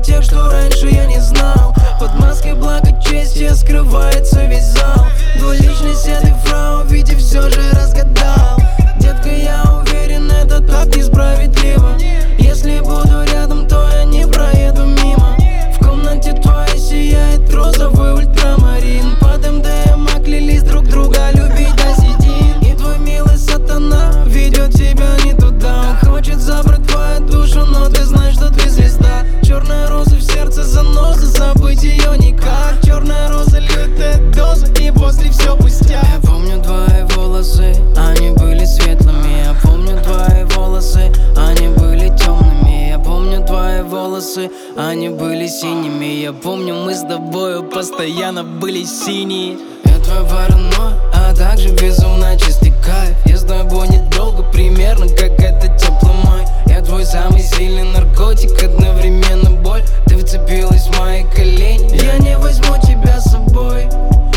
тех, что раньше я не знал. Под маской благочестия скрывается весь зал. Двуличность этой фрау, видя все же разгадал. Детка, я уверен, это так несправедливо. Если буду рядом, то я не проеду мимо. В комнате твоей сияет розовый ультрамарин. Под МДМА клялись друг друга любить до седин. И твой милый сатана ведет тебя не туда. Он хочет забрать твою душу, но ты знаешь, что ты звезда. Черная роза в сердце заноза, забыть ее никак. Черная роза лютая доза, и после все пустяк. Я помню твои волосы, они были светлыми. Я помню твои волосы, они были темными. Я помню твои волосы, они были синими. Я помню, мы с тобою постоянно были синие. Я твой паранойя, а также безумно чистый кайф. Я с тобой недолго, примерно как это теплый май. Я твой самый сильный наркотик, одновременно боль. Ты вцепилась в мои колени. Я не возьму тебя с собой,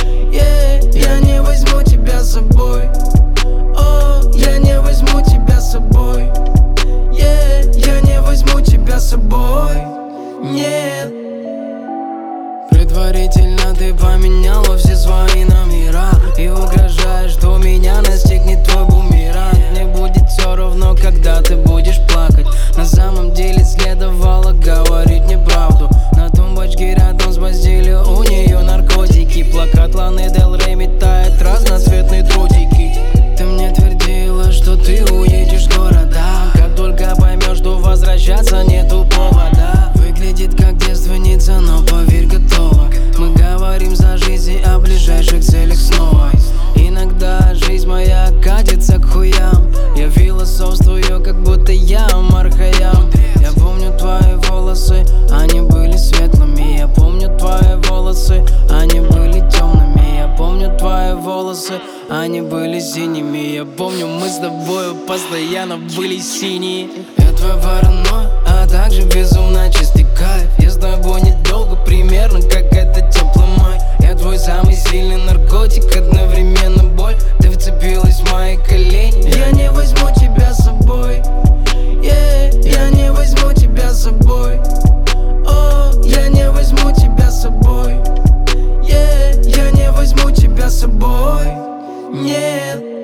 я не возьму тебя с собой. О, я не возьму тебя с собой, я не возьму тебя с собой, нет. Предварительно ты поменяла все свои номера и угрожаешь, что меня настигнет твой бумеранг. Мне будет все равно, когда ты будешь плакать. На самом деле следовало говорить мне правду. На тумбочке рядом с постелью у нее наркотики. Плакат Ланы Дель Рей метает разноцветные дротики. Ты мне твердила, что ты уедешь в города. Как только поймешь, что возвращаться нету повода. Выглядит как девственница, но поверь, готова. Мы говорим за жизнь и о ближайших целях снова. Иногда жизнь моя катится к хуям. Я философствую, как будто я Омар Хайям. Я помню твои волосы, они были светлыми. Я помню твои волосы, они были темными. Я помню твои волосы, они были синими. Я помню, мы с тобою постоянно были синие. Я твой паранойя, а также безумно чистый кайф. Я с тобой недолго, примерно как это теплый май. Я твой самый сильный наркотик, одновременно боль. Ты вцепилась в мои колени. Я не возьму тебя с собой, я не возьму тебя с собой. О, я не возьму тебя с собой, я не возьму тебя с собой, нет.